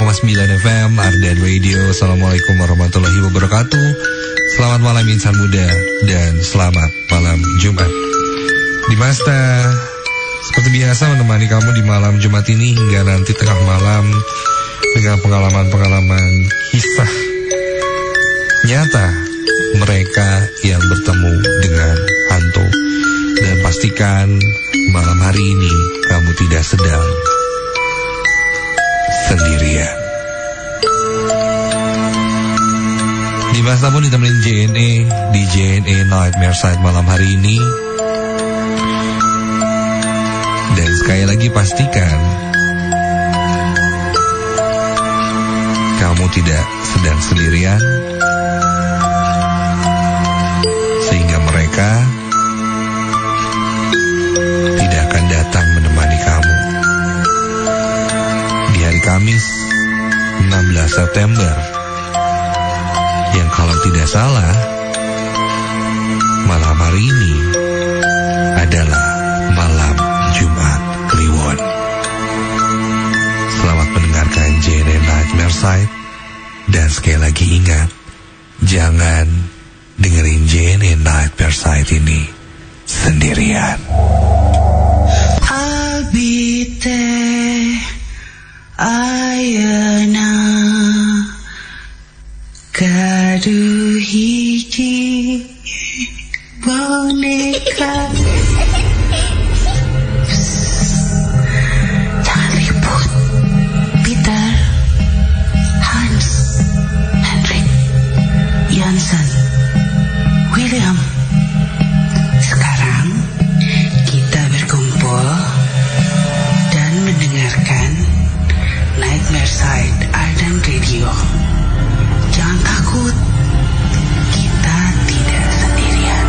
FM Ardan Radio. Assalamualaikum warahmatullahi wabarakatuh. Selamat malam insan muda dan selamat malam Jumat. Dimasta seperti biasa menemani kamu di malam Jumat ini hingga nanti tengah malam dengan pengalaman-pengalaman kisah nyata mereka yang bertemu dengan hantu. Dan pastikan malam hari ini kamu tidak sedang sendirian. Dimas namun ditemenin JNE di JNE Nightmare Side malam hari ini. Dan sekali lagi pastikan kamu tidak sedang sendirian, sehingga mereka tidak akan datang menemani kamu. Di hari Kamis 16 September yang kalau tidak salah malam hari ini adalah malam Jumat Kliwon. Selamat mendengarkan JNE Nightmare Side. Dan sekali lagi ingat, jangan dengerin JNE Nightmare Side ini sendirian. Abite ayana gaduh hiji boneka. Jangan ribut. Peter, Hans, Hendrik, Jansen, William. Sekarang kita berkumpul dan mendengarkan Nightmare Side Ardan Radio. Jangan takut, kita tidak sendirian.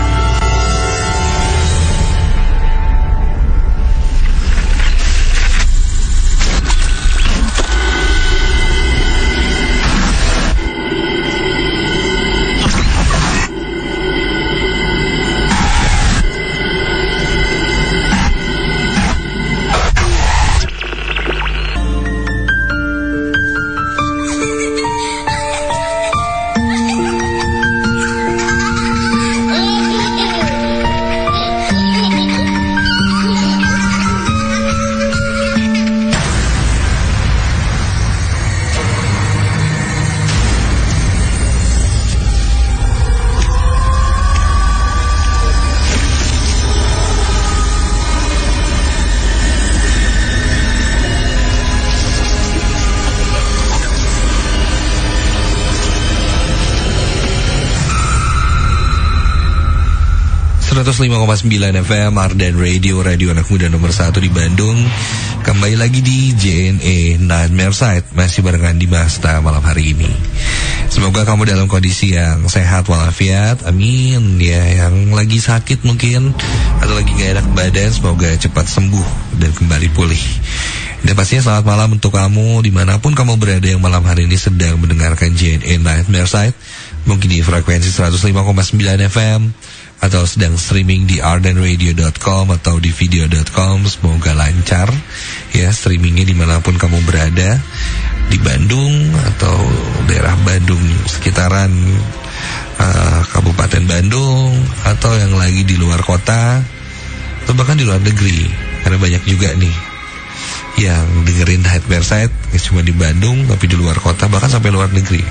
FM Ardan Radio, radio anak muda nomor 1 di Bandung. Kembali lagi di JNE Nightmare Side, masih barengan di Masta malam hari ini. Semoga kamu dalam kondisi yang sehat walafiat, amin ya. Yang lagi sakit mungkin atau lagi gak enak badan, semoga cepat sembuh dan kembali pulih. Dan pastinya selamat malam untuk kamu dimanapun kamu berada yang malam hari ini sedang mendengarkan JNE Nightmare Side. Mungkin di frekuensi 105,9 FM atau sedang streaming di ardanradio.com atau di video.com. Semoga lancar ya streamingnya dimanapun kamu berada, di Bandung atau daerah Bandung sekitaran Kabupaten Bandung, atau yang lagi di luar kota atau bahkan di luar negeri. Karena banyak juga nih yang dengerin Nightmare Side cuma di Bandung, tapi di luar kota, bahkan sampai luar negeri.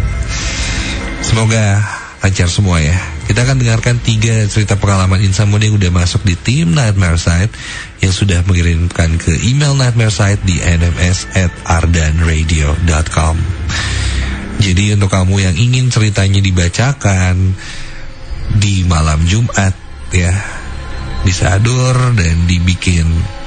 Semoga lancar semua ya. Kita akan dengarkan 3 cerita pengalaman insan muda yang udah masuk di tim Nightmare Side, yang sudah mengirimkan ke email Nightmare Side di nms@ardanradio.com. Jadi untuk kamu yang ingin ceritanya dibacakan di malam Jumat ya, bisa adur dan dibikin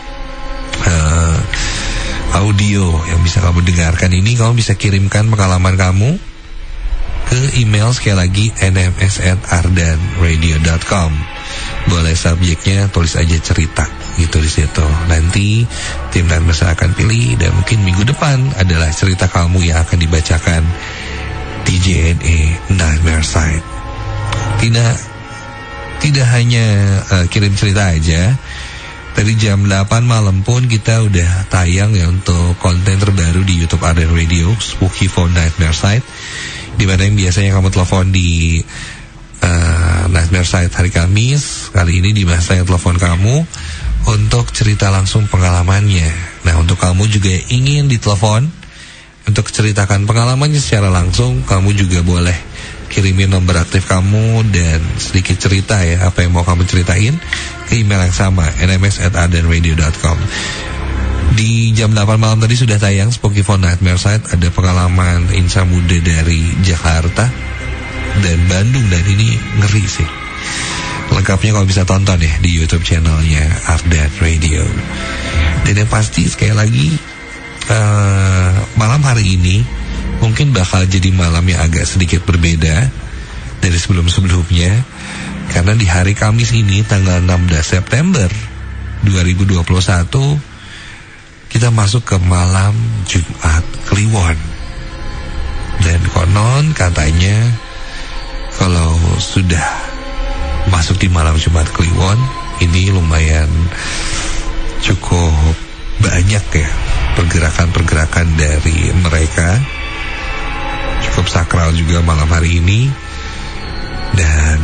audio yang bisa kamu dengarkan ini, kamu bisa kirimkan pengalaman kamu ke email sekali lagi nms@ardanradio.com. Boleh subjeknya tulis aja cerita gitu di situ. Nanti tim Nightmare akan pilih dan mungkin minggu depan adalah cerita kamu yang akan dibacakan di JNE Nightmare Side. Tidak hanya kirim cerita aja, Tadi jam 8 malam pun kita udah tayang ya untuk konten terbaru di YouTube Ardan Radio, Spooky Phone Nightmare Site, dimana yang biasanya kamu telepon di Nightmare Site hari Kamis, kali ini Dimas saya telepon kamu untuk cerita langsung pengalamannya. Nah, untuk kamu juga ingin ditelepon untuk ceritakan pengalamannya secara langsung, kamu juga boleh kirimin nomor aktif kamu dan sedikit cerita ya, apa yang mau kamu ceritain ke email yang sama, nms@ardanradio.com. Di jam 8 malam tadi sudah tayang Spooky Phone Nightmare Site, ada pengalaman insa muda dari Jakarta dan Bandung, dan ini ngeri sih. Lengkapnya kalau bisa tonton ya di YouTube channelnya Ardan Radio. Dan yang pasti sekali lagi, malam hari ini mungkin bakal jadi malam yang agak sedikit berbeda dari sebelum-sebelumnya, karena di hari Kamis ini tanggal 16 September 2021 kita masuk ke malam Jumat Kliwon. Dan konon katanya kalau sudah masuk di malam Jumat Kliwon ini lumayan cukup banyak ya pergerakan-pergerakan dari mereka. Cukup sakral juga malam hari ini. Dan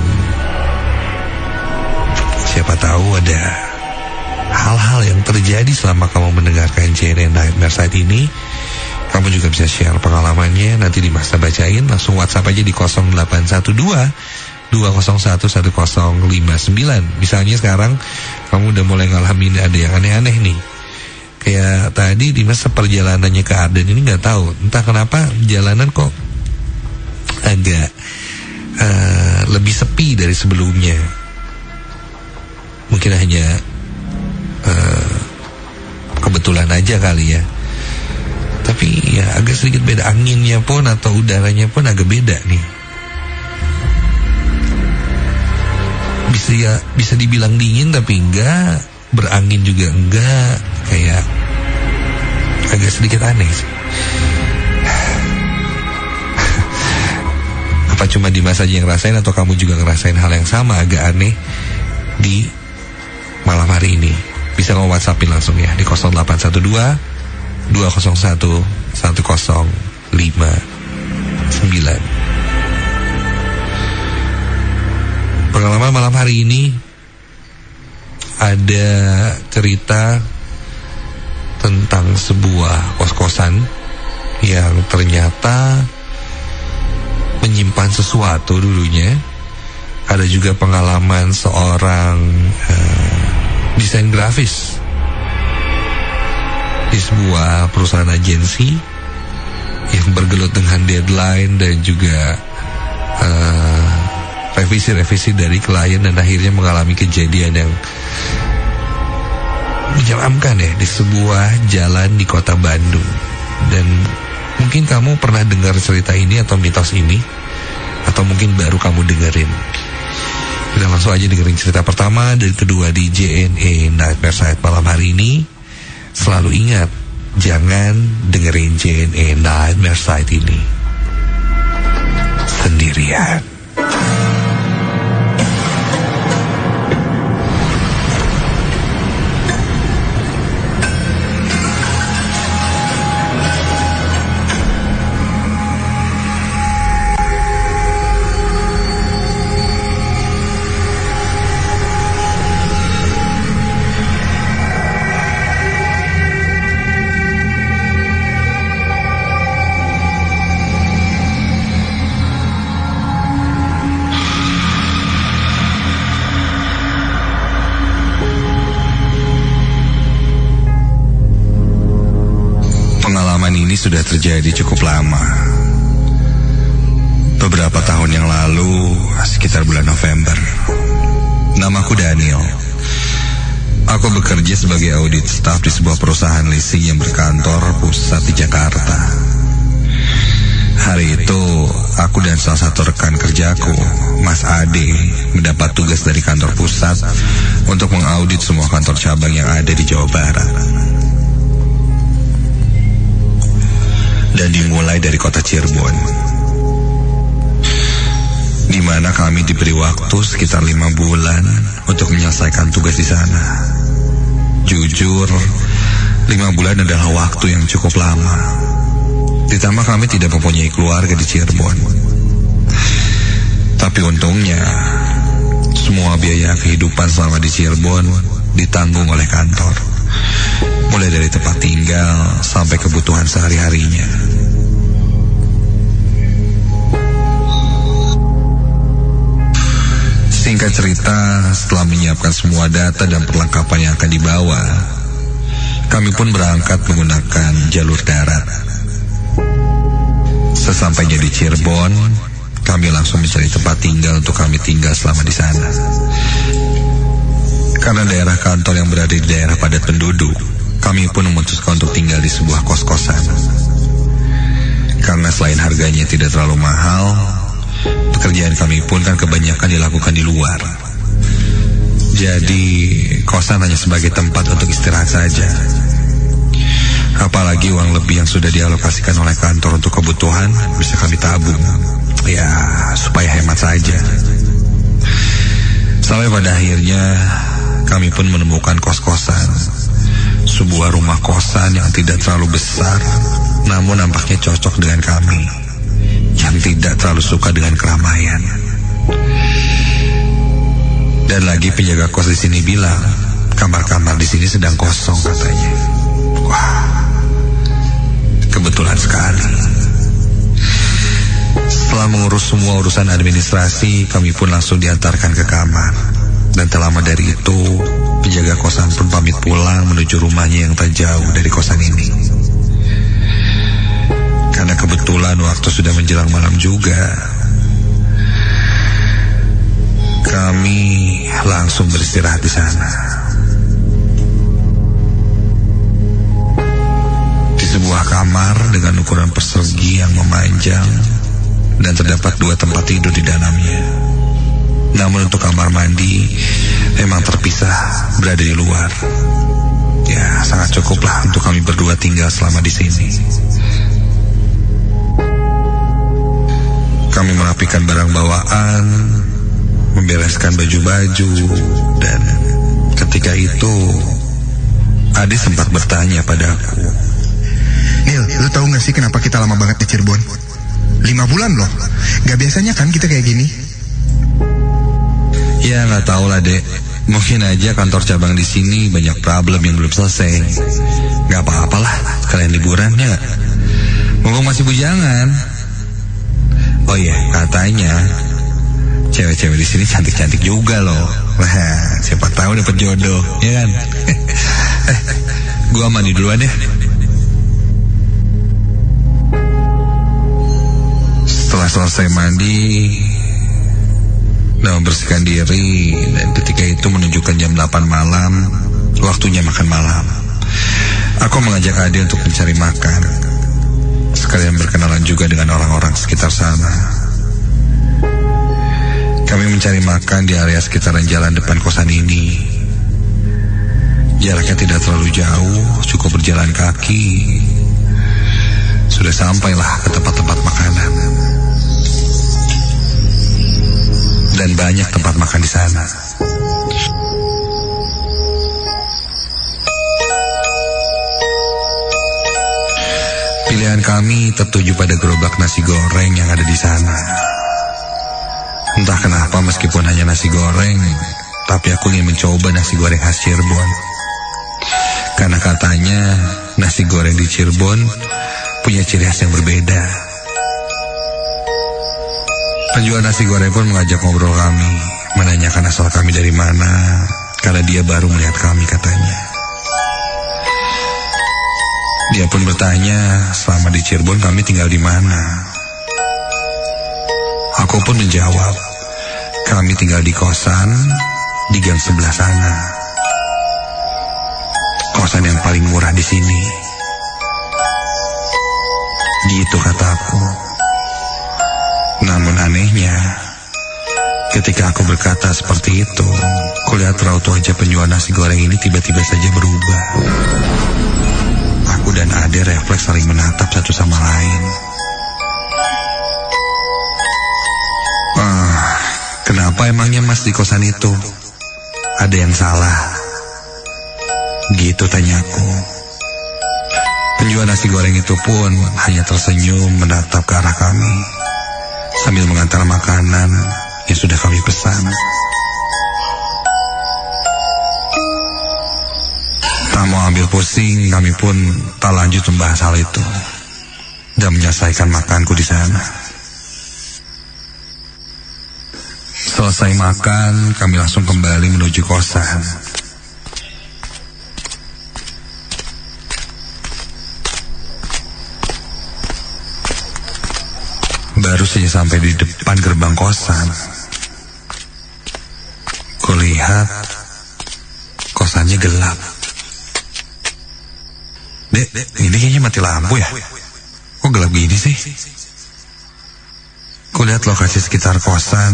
siapa tahu ada hal-hal yang terjadi selama kamu mendengarkan JNE Nightmare Site ini. Kamu juga bisa share pengalamannya, nanti Dimas bacain. Langsung WhatsApp aja di 0812 201 1059. Misalnya sekarang kamu udah mulai ngalamin ada yang aneh-aneh nih. Kayak tadi Dimas seperjalanannya ke Ardan ini gak tahu, entah kenapa jalanan kok agak lebih sepi dari sebelumnya. Mungkin hanya kebetulan aja kali ya. Tapi ya agak sedikit beda, anginnya pun atau udaranya pun agak beda nih. Bisa dibilang dingin tapi enggak, berangin juga enggak, kayak agak sedikit aneh sih. Apa cuma Dimas aja yang ngerasain atau kamu juga ngerasain hal yang sama agak aneh di malam hari ini? Bisa kamu WhatsAppin langsung ya di 0812 201 1059. Pengalaman malam hari ini ada cerita tentang sebuah kos-kosan yang ternyata menyimpan sesuatu dulunya. Ada juga pengalaman seorang desain grafis di sebuah perusahaan agensi yang bergelut dengan deadline dan juga revisi-revisi dari klien, dan akhirnya mengalami kejadian yang menyeramkan ya di sebuah jalan di kota Bandung. Dan mungkin kamu pernah dengar cerita ini atau mitos ini, atau mungkin baru kamu dengerin. Kita langsung aja dengerin cerita pertama dan kedua di JNE Nightmare Site malam hari ini. Selalu ingat, jangan dengerin JNE Nightmare Site ini sendirian. Ini sudah terjadi cukup lama. Beberapa tahun yang lalu, sekitar bulan November. Namaku Daniel. Aku bekerja sebagai audit staff di sebuah perusahaan leasing yang berkantor pusat di Jakarta. Hari itu, aku dan salah satu rekan kerjaku, Mas Ade, mendapat tugas dari kantor pusat untuk mengaudit semua kantor cabang yang ada di Jawa Barat. Dan dimulai dari kota Cirebon, di mana kami diberi waktu sekitar 5 bulan untuk menyelesaikan tugas di sana. Jujur, 5 bulan adalah waktu yang cukup lama. Ditambah kami tidak mempunyai keluarga di Cirebon. Tapi untungnya, semua biaya kehidupan selama di Cirebon ditanggung oleh kantor. Mulai dari tempat tinggal sampai kebutuhan sehari-harinya. Singkat cerita, setelah menyiapkan semua data dan perlengkapan yang akan dibawa, kami pun berangkat menggunakan jalur darat. Sesampainya di Cirebon, kami langsung mencari tempat tinggal untuk kami tinggal selama di sana. Karena daerah kantor yang berada di daerah padat penduduk, kami pun memutuskan untuk tinggal di sebuah kos-kosan. Karena selain harganya tidak terlalu mahal, pekerjaan kami pun kan kebanyakan dilakukan di luar. Jadi kosan hanya sebagai tempat untuk istirahat saja. Apalagi uang lebih yang sudah dialokasikan oleh kantor untuk kebutuhan bisa kami tabung, ya supaya hemat saja. Sampai pada akhirnya kami pun menemukan kos-kosan, sebuah rumah kosan yang tidak terlalu besar, namun nampaknya cocok dengan kami yang tidak terlalu suka dengan keramaian. Dan lagi penjaga kos di sini bilang kamar-kamar di sini sedang kosong katanya. Wah, kebetulan sekali. Setelah mengurus semua urusan administrasi, kami pun langsung diantarkan ke kamar. Dan tak lama dari itu, penjaga kosan pun pamit pulang menuju rumahnya yang tak jauh dari kosan ini. Karena kebetulan waktu sudah menjelang malam juga, kami langsung beristirahat di sana. Di sebuah kamar dengan ukuran persegi yang memanjang dan terdapat 2 tempat tidur di dalamnya. Namun untuk kamar mandi memang terpisah, berada di luar. Ya, sangat cukuplah untuk kami berdua tinggal selama di sini. Kami merapikan barang bawaan, membereskan baju-baju, dan ketika itu Adi sempat bertanya padaku, Nil, lu tahu gak sih kenapa kita lama banget di Cirebon? 5 bulan loh. Gak biasanya kan kita kayak gini. Ya gak tahu lah dek, mungkin aja kantor cabang di sini banyak problem yang belum selesai. Gak apa-apalah, kalian liburan ya. Mumpung masih bujangan. Oh iya, katanya cewek-cewek di sini cantik-cantik juga loh. Wah, siapa tahu dapat jodoh, ya kan? Gua mandi duluan deh. Setelah selesai mandi dan membersihkan diri, dan ketika itu menunjukkan jam 8 malam, waktunya makan malam. Aku mengajak Ade untuk mencari makan, sekalian berkenalan juga dengan orang-orang sekitar sana. Kami mencari makan di area sekitaran jalan depan kosan ini. Jaraknya tidak terlalu jauh, cukup berjalan kaki. Sudah sampailah ke tempat-tempat makanan. Dan banyak tempat makan di sana. Pilihan kami tertuju pada gerobak nasi goreng yang ada di sana. Entah kenapa meskipun hanya nasi goreng, tapi aku ingin mencoba nasi goreng khas Cirebon. Karena katanya nasi goreng di Cirebon punya ciri khas yang berbeda. Penjual nasi goreng pun mengajak ngobrol kami, menanyakan asal kami dari mana, karena dia baru melihat kami katanya. Dia pun bertanya selama di Cirebon kami tinggal di mana. Aku pun menjawab, kami tinggal di kosan di gang sebelah sana. Kosan yang paling murah di sini. Gitu kataku. Namun anehnya, ketika aku berkata seperti itu, kulihat raut wajah penjual nasi goreng ini tiba-tiba saja berubah. Aku dan Ade refleks saling menatap satu sama lain. Kenapa emangnya mas di kosan itu? Ada yang salah? Gitu tanyaku. Penjual nasi goreng itu pun hanya tersenyum menatap ke arah kami sambil mengantar makanan yang sudah kami pesan. Tak mau ambil pusing, kami pun tak lanjut membahas hal itu dan menyelesaikan makanku di sana. Selesai makan, kami langsung kembali menuju kosan. Baru saja sampai di depan gerbang kosan, kulihat kosannya gelap. Dek, ini kayaknya mati lampu ya? Kok gelap gini sih? Kulihat lokasi sekitar kosan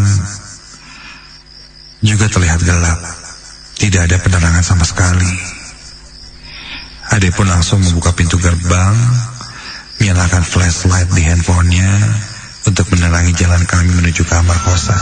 juga terlihat gelap. Tidak ada penerangan sama sekali. Ade pun langsung membuka pintu gerbang, menyalakan flashlight di handphonenya untuk menerangi jalan kami menuju kamar kosan.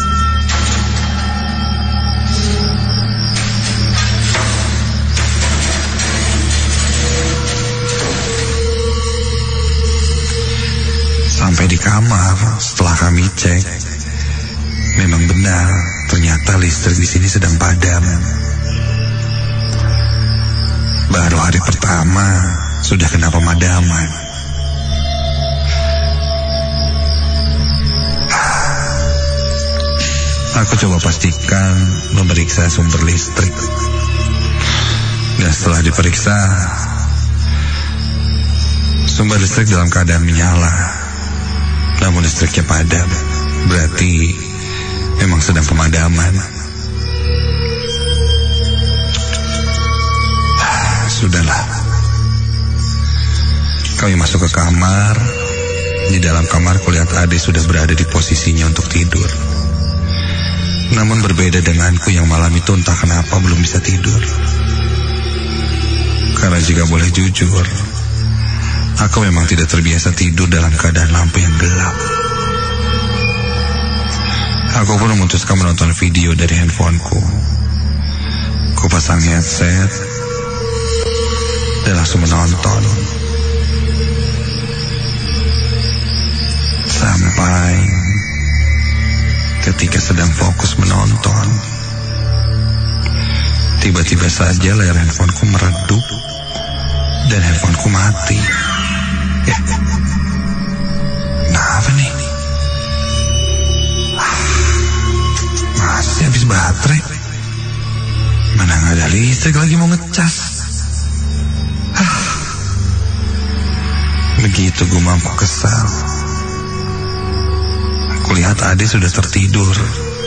Sampai di kamar, setelah kami cek, memang benar, ternyata listrik di sini sedang padam. Baru hari pertama sudah kena pemadaman. Aku coba pastikan memeriksa sumber listrik. Dan setelah diperiksa, sumber listrik dalam keadaan menyala. Namun listriknya padam. Berarti memang sedang pemadaman. Sudahlah. Kami masuk ke kamar. Di dalam kamar kulihat Ade sudah berada di posisinya untuk tidur. Namun berbeda denganku yang malam itu entah kenapa belum bisa tidur. Karena jika boleh jujur, aku memang tidak terbiasa tidur dalam keadaan lampu yang gelap. Aku pun memutuskan menonton video dari handphoneku. Ku pasang headset dan langsung menonton. Sampai ketika sedang fokus menonton, tiba-tiba saja layar handphoneku meredup dan handphoneku mati. Kenapa nih? Masih habis baterai. Mana nggak ada listrik lagi mau ngecas. Begitu gumamku kesal. Kulihat Ade sudah tertidur,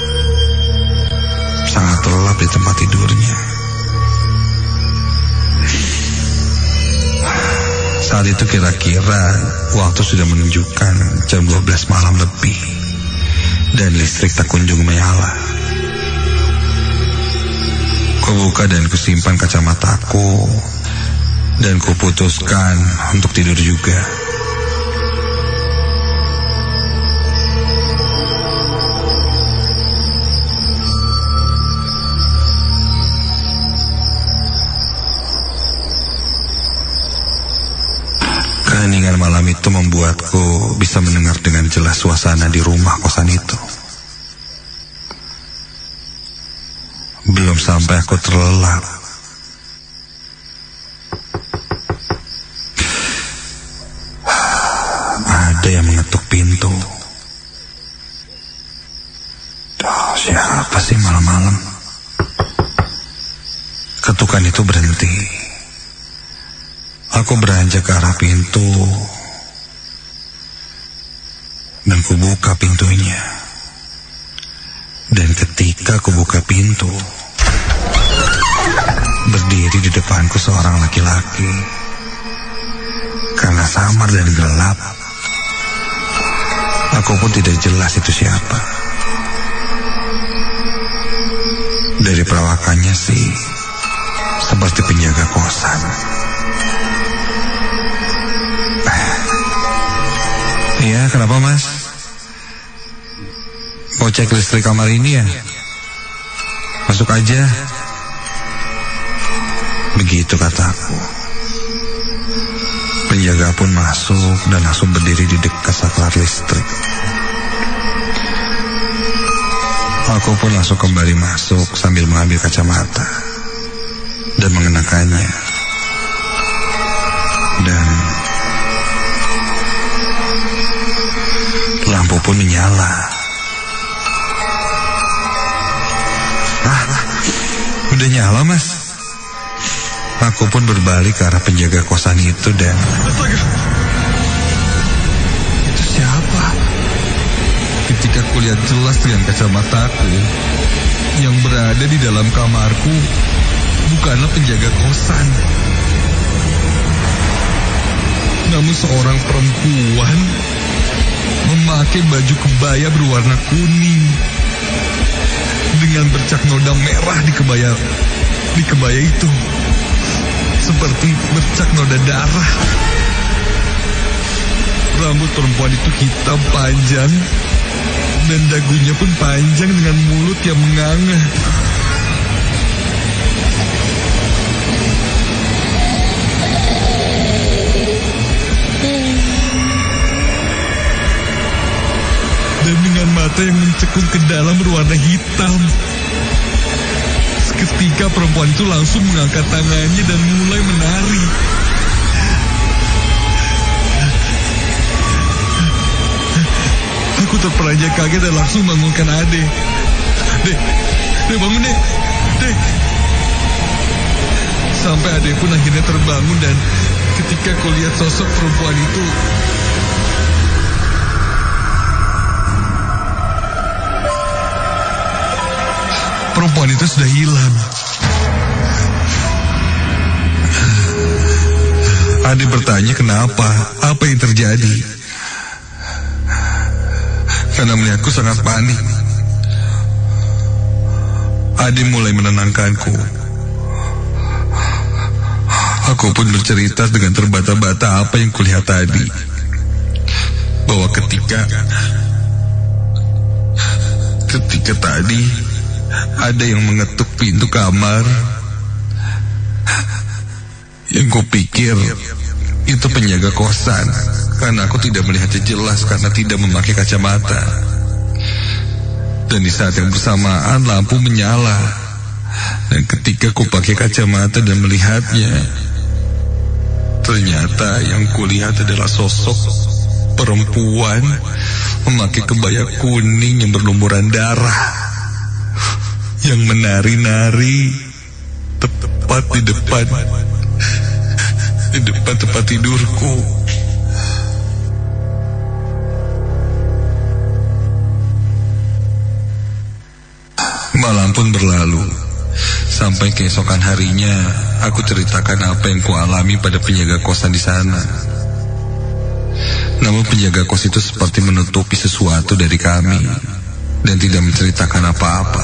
sangat lelap di tempat tidurnya. Saat itu kira-kira waktu sudah menunjukkan jam 12 malam lebih dan listrik tak kunjung menyala. Kubuka dan kusimpan kacamataku dan kuputuskan untuk tidur juga. Keheningan malam itu membuatku bisa mendengar dengan jelas suasana di rumah kosan itu. Belum sampai aku terlelap, ada yang mengetuk pintu. Siapa sih malam-malam? Ketukan itu berhenti. Aku beranjak ke arah pintu dan kubuka pintunya. Dan ketika kubuka pintu, berdiri di depanku seorang laki-laki. Karena samar dan gelap, aku pun tidak jelas itu siapa. Dari perawakannya sih seperti penjaga kosan. Iya, kenapa mas? Mau cek listrik kamar ini ya? Masuk aja. Begitu kataku. Penjaga pun masuk dan langsung berdiri di dekat saklar listrik. Aku pun langsung kembali masuk sambil mengambil kacamata dan mengenakannya. Dan lampu pun menyala. Udah nyala, Mas. Aku pun berbalik ke arah penjaga kosan itu dan... Itu siapa? Ketika kulihat jelas dengan kacamataku, yang berada di dalam kamarku bukanlah penjaga kosan, namun seorang perempuan memakai baju kebaya berwarna kuning dengan bercak noda merah di kebaya itu, seperti bercak noda darah. Rambut perempuan itu hitam panjang dan dagunya pun panjang dengan mulut yang menganga. Dan dengan mata yang mencekung ke dalam berwarna hitam. Seketika perempuan itu langsung mengangkat tangannya dan mulai menari. Aku terperanjat kaget dan langsung bangunkan Ade. Dek bangun dek. Sampai Ade pun akhirnya terbangun dan ketika aku lihat sosok perempuan itu, perempuan itu sudah hilang. Ade bertanya kenapa, apa yang terjadi. Karena melihatku sangat panik. Ade mulai menenangkanku. Aku pun bercerita dengan terbata-bata apa yang kulihat tadi. Bahwa ketika tadi ada yang mengetuk pintu kamar. Yang kupikir itu penjaga kosan, karena aku tidak melihatnya jelas karena tidak memakai kacamata. Dan di saat yang bersamaan lampu menyala. Dan ketika ku pakai kacamata dan melihatnya, ternyata yang kulihat adalah sosok perempuan memakai kebaya kuning yang berlumuran darah, yang menari-nari tepat di depan tempat tidurku. Malam pun berlalu. Sampai keesokan harinya aku ceritakan apa yang kualami pada penjaga kosan di sana. Namun penjaga kos itu seperti menutupi sesuatu dari kami dan tidak menceritakan apa-apa.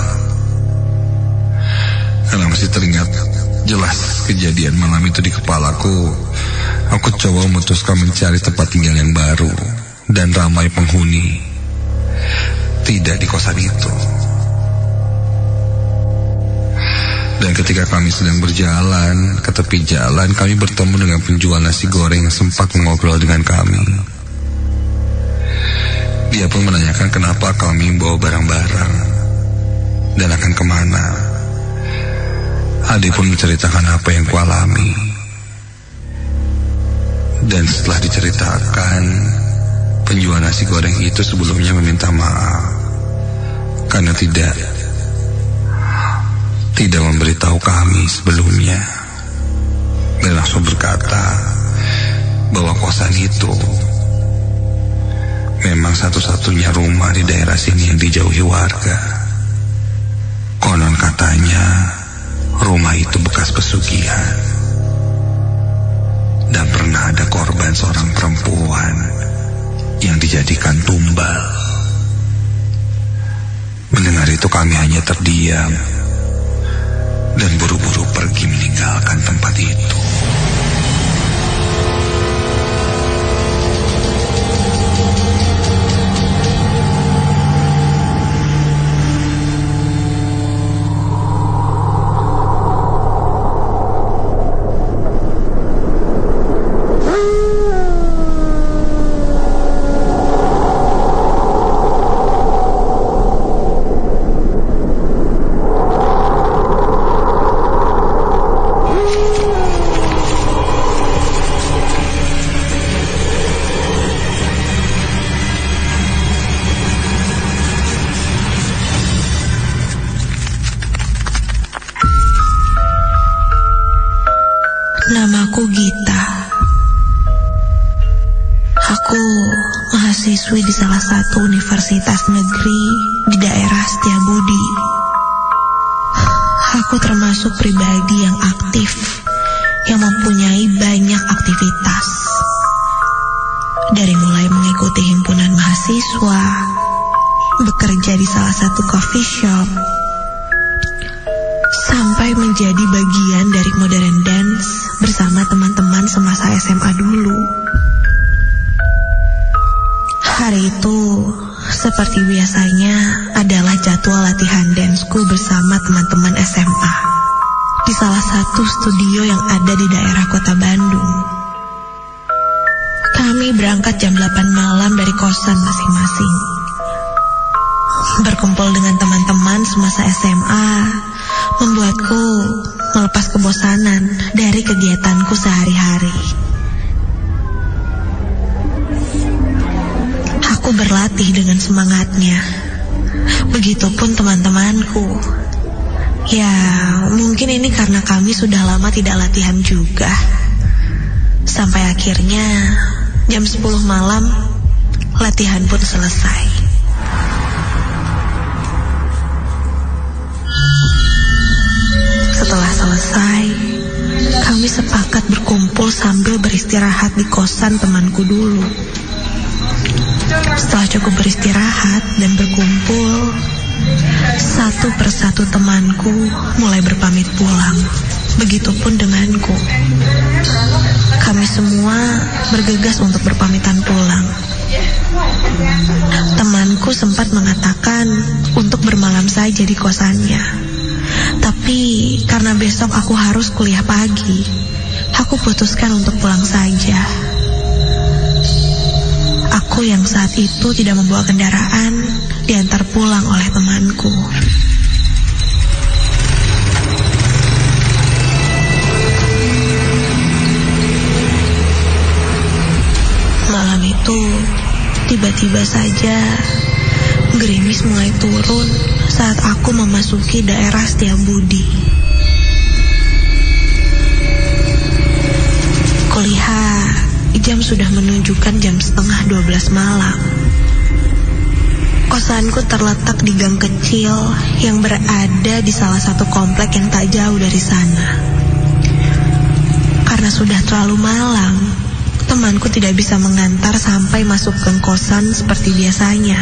Karena masih teringat jelas kejadian malam itu di kepalaku, aku coba memutuskan mencari tempat tinggal yang baru dan ramai penghuni. Tidak di kosan itu. Dan ketika kami sedang berjalan ke tepi jalan, kami bertemu dengan penjual nasi goreng yang sempat mengobrol dengan kami. Dia pun menanyakan kenapa kami bawa barang-barang dan akan kemana. Ade pun menceritakan apa yang kualami. Dan setelah diceritakan, penjual nasi goreng itu sebelumnya meminta maaf karena tidak memberitahu kami sebelumnya, dan langsung berkata bahwa kosan itu memang satu-satunya rumah di daerah sini yang dijauhi warga. Konon katanya rumah itu bekas pesugihan dan pernah ada korban seorang perempuan yang dijadikan tumbal. Mendengar itu kami hanya terdiam dan buru-buru pergi meninggalkan tempat itu. Namaku Gita. Aku mahasiswi di salah satu universitas negeri di daerah Setiabudi. Aku termasuk pribadi yang aktif, yang mempunyai banyak aktivitas. Dari mulai mengikuti himpunan mahasiswa, bekerja di salah satu coffee shop, sampai menjadi bagian dari modern dance bersama teman-teman semasa SMA dulu. Hari itu, seperti biasanya, adalah jadwal latihan danceku bersama teman-teman SMA di salah satu studio yang ada di daerah kota Bandung. Kami berangkat jam 8 malam dari kosan masing-masing. Berkumpul dengan teman-teman semasa SMA membuatku melepas kebosanan dari kegiatanku sehari-hari. Aku berlatih dengan semangatnya. Begitupun teman-temanku. Ya, mungkin ini karena kami sudah lama tidak latihan juga. Sampai akhirnya jam 10 malam latihan pun selesai. Setelah selesai, kami sepakat berkumpul sambil beristirahat di kosan temanku dulu. Setelah cukup beristirahat dan berkumpul, satu persatu temanku mulai berpamit pulang. Begitupun denganku. Kami semua bergegas untuk berpamitan pulang. Temanku sempat mengatakan untuk bermalam saja di kosannya. Tapi karena besok aku harus kuliah pagi, aku putuskan untuk pulang saja. Aku yang saat itu tidak membawa kendaraan diantar pulang oleh temanku. Malam itu tiba-tiba saja gerimis mulai turun saat aku memasuki daerah Setiabudi. Kulihat jam sudah menunjukkan jam 11:30 malam. Kosanku terletak di gang kecil yang berada di salah satu komplek yang tak jauh dari sana. Karena sudah terlalu malam, temanku tidak bisa mengantar sampai masuk gang kosan seperti biasanya.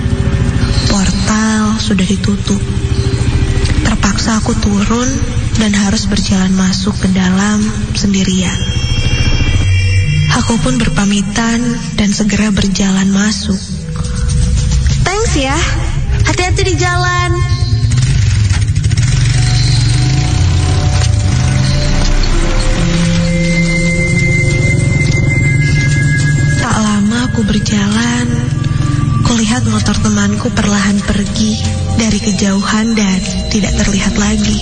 Portal sudah ditutup. Terpaksa aku turun dan harus berjalan masuk ke dalam sendirian. Aku pun berpamitan dan segera berjalan masuk. Thanks ya, hati-hati di jalan. Tak lama aku berjalan, kulihat motor temanku perlahan pergi dari kejauhan dan tidak terlihat lagi.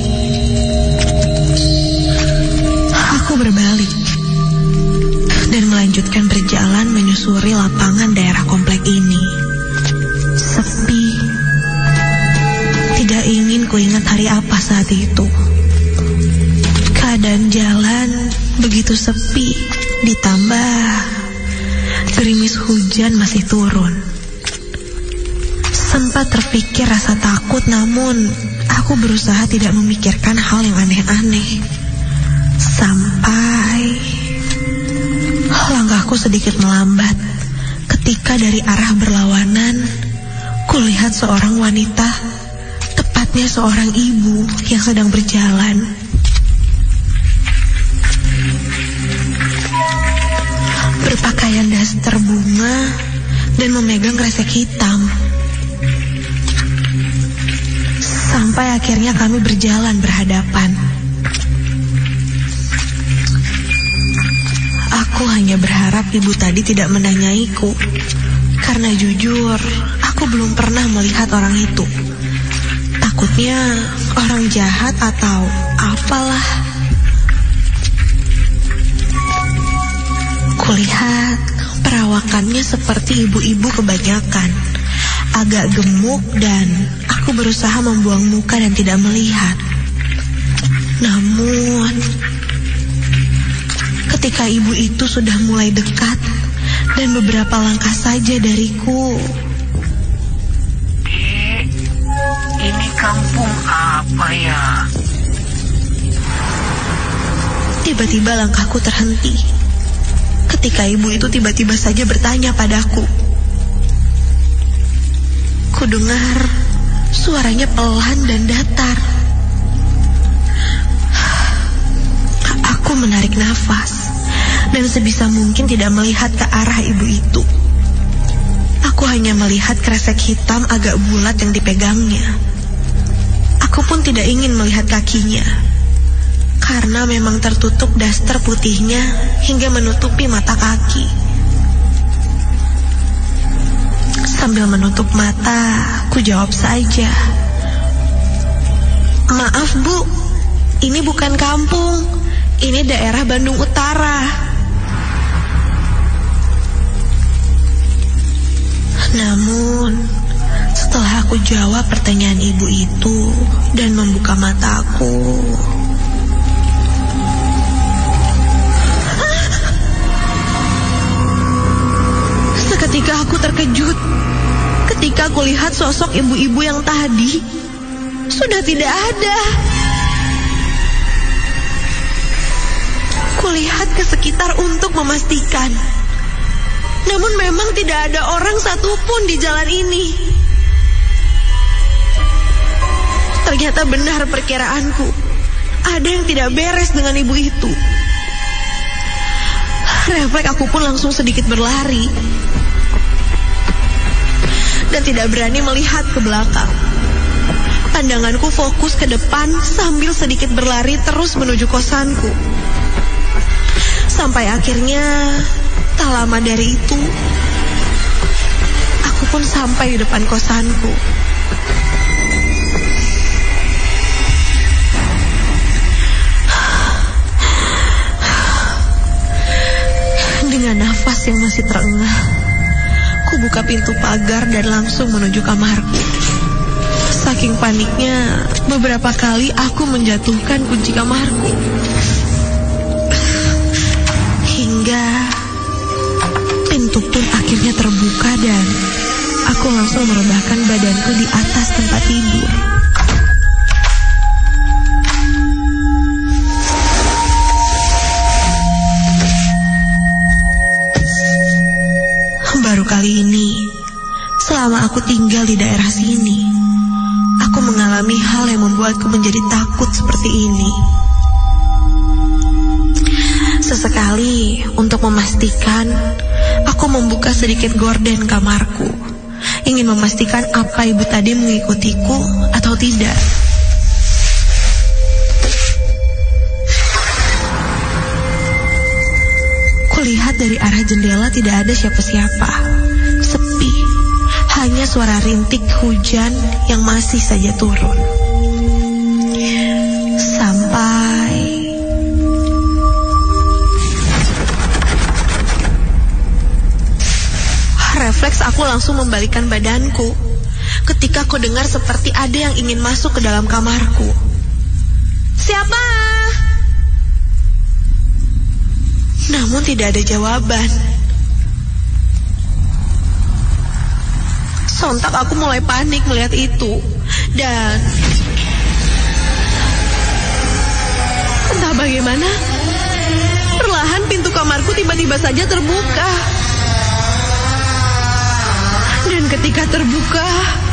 Aku berbalik dan melanjutkan berjalan menyusuri lapangan daerah komplek ini. Sepi. Tidak ingin kuingat hari apa saat itu. Keadaan jalan begitu sepi, ditambah gerimis hujan masih turun. Sempat terpikir rasa takut, namun aku berusaha tidak memikirkan hal yang aneh-aneh. Sampai langkahku sedikit melambat ketika dari arah berlawanan kulihat seorang wanita, tepatnya seorang ibu yang sedang berjalan. Berpakaian daster bunga dan memegang kresek hitam. Sampai akhirnya kami berjalan berhadapan. Aku hanya berharap ibu tadi tidak menanyaiku, karena jujur, aku belum pernah melihat orang itu. Takutnya orang jahat atau apalah. Kulihat perawakannya seperti ibu-ibu kebanyakan, agak gemuk, dan aku berusaha membuang muka dan tidak melihat. Namun ketika ibu itu sudah mulai dekat dan beberapa langkah saja dariku. Dek, ini kampung apa ya? Tiba-tiba langkahku terhenti ketika ibu itu tiba-tiba saja bertanya padaku. Kudengar suaranya pelan dan datar. Aku menarik nafas dan sebisa mungkin tidak melihat ke arah ibu itu. Aku hanya melihat kresek hitam agak bulat yang dipegangnya. Aku pun tidak ingin melihat kakinya, karena memang tertutup daster putihnya hingga menutupi mata kaki. Sambil menutup mata, ku jawab saja, "Maaf Bu, ini bukan kampung, ini daerah Bandung Utara." Namun, setelah aku jawab pertanyaan ibu itu dan membuka mataku, seketika aku terkejut ketika aku lihat sosok ibu-ibu yang tadi sudah tidak ada. Kulihat ke sekitar untuk memastikan, namun memang tidak ada orang satupun di jalan ini. Ternyata benar perkiraanku, ada yang tidak beres dengan ibu itu. Refleks aku pun langsung sedikit berlari dan tidak berani melihat ke belakang. Pandanganku fokus ke depan sambil sedikit berlari terus menuju kosanku. Sampai akhirnya, tak lama dari itu, aku pun sampai di depan kosanku. Dengan nafas yang masih terengah, ku buka pintu pagar dan langsung menuju kamarku. Saking paniknya, beberapa kali aku menjatuhkan kunci kamarku. Hingga pintu pun akhirnya terbuka dan aku langsung merebahkan badanku di atas tempat tidur. Baru kali ini, selama aku tinggal di daerah sini, aku mengalami hal yang membuatku menjadi takut seperti ini. Sesekali, untuk memastikan, aku membuka sedikit gorden kamarku, ingin memastikan apa ibu tadi mengikutiku atau tidak. Kulihat dari arah jendela tidak ada siapa-siapa. Sepi. Hanya suara rintik hujan yang masih saja turun. Sampai refleks aku langsung membalikkan badanku ketika aku dengar seperti ada yang ingin masuk ke dalam kamarku. "Siapa?" Namun tidak ada jawaban. Sontak aku mulai panik melihat itu. Dan entah bagaimana, perlahan pintu kamarku tiba-tiba saja terbuka. Dan ketika terbuka,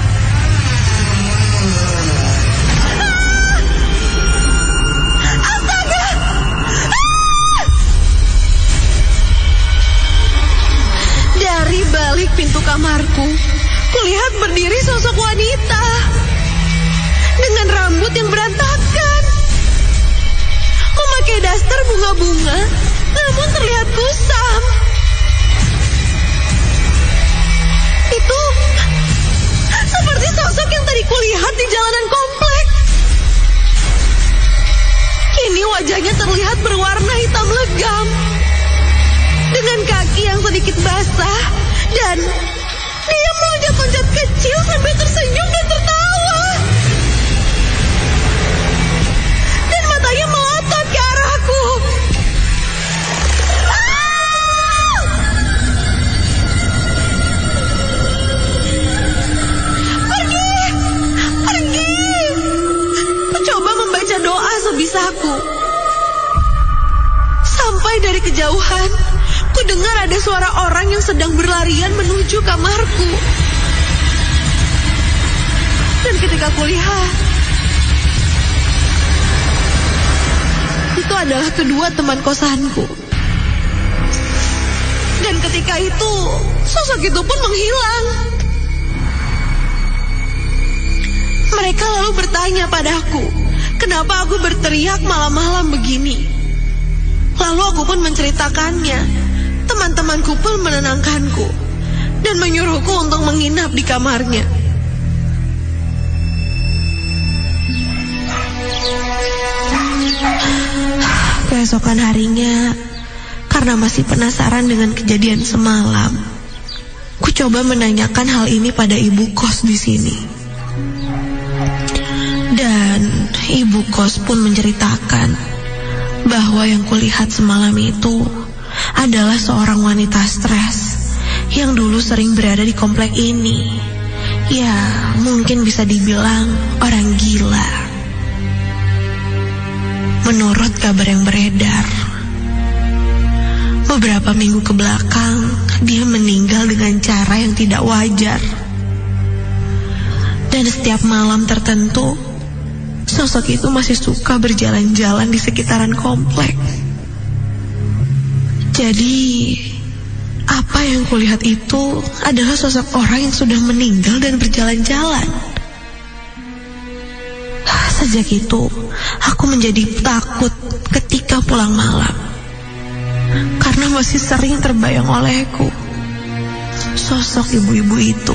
dari balik pintu kamarku, kulihat berdiri sosok wanita dengan rambut yang berantakan, memakai daster bunga-bunga, namun terlihat kusam. Itu seperti sosok yang tadi kulihat di jalanan komplek. Kini wajahnya terlihat berwarna hitam legam, dengan kaki yang sedikit basah, dan dia melonjak-lonjak kecil sambil tersenyum dan tertawa. Dan matanya melotot ke arahku. dari kejauhan, ku dengar ada suara orang yang sedang berlarian menuju kamarku. Dan ketika kulihat, itu adalah kedua teman kosanku. Dan ketika itu, sosok itu pun menghilang. Mereka lalu bertanya padaku, kenapa aku berteriak malam-malam begini. Lalu aku pun menceritakannya. Teman-temanku pun menenangkanku dan menyuruhku untuk menginap di kamarnya. Keesokan harinya, karena masih penasaran dengan kejadian semalam, ku coba menanyakan hal ini pada ibu kos di sini. Dan ibu kos pun menceritakan bahwa yang kulihat semalam itu adalah seorang wanita stres yang dulu sering berada di komplek ini. Ya, mungkin bisa dibilang orang gila. Menurut kabar yang beredar, beberapa minggu kebelakang dia meninggal dengan cara yang tidak wajar. Dan setiap malam tertentu, sosok itu masih suka berjalan-jalan di sekitaran komplek. Jadi, apa yang kulihat itu adalah sosok orang yang sudah meninggal dan berjalan-jalan. Sejak itu, aku menjadi takut ketika pulang malam. Karena masih sering terbayang olehku sosok ibu-ibu itu.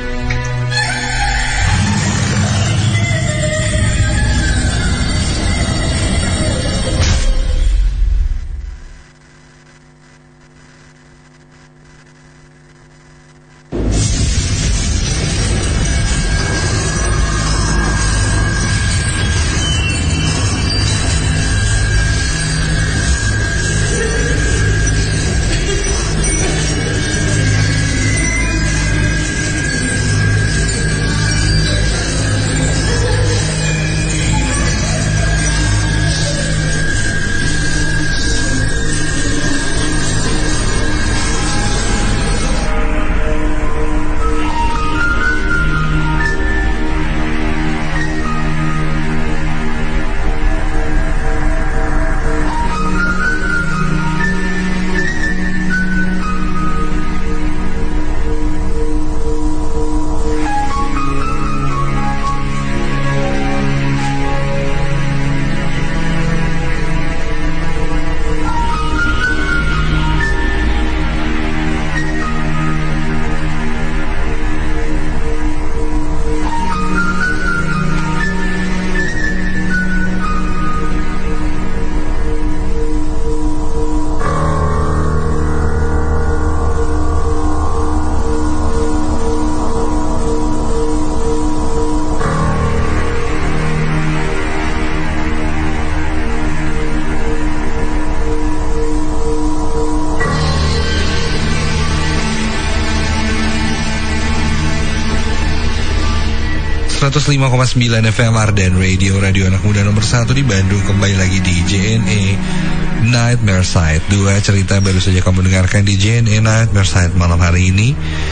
FM Arden Radio anak muda nomor 1 di Bandung. Kembali lagi di JNE Nightmare Side. 2 cerita baru saja kamu dengarkan di JNE Nightmare Side malam hari ini.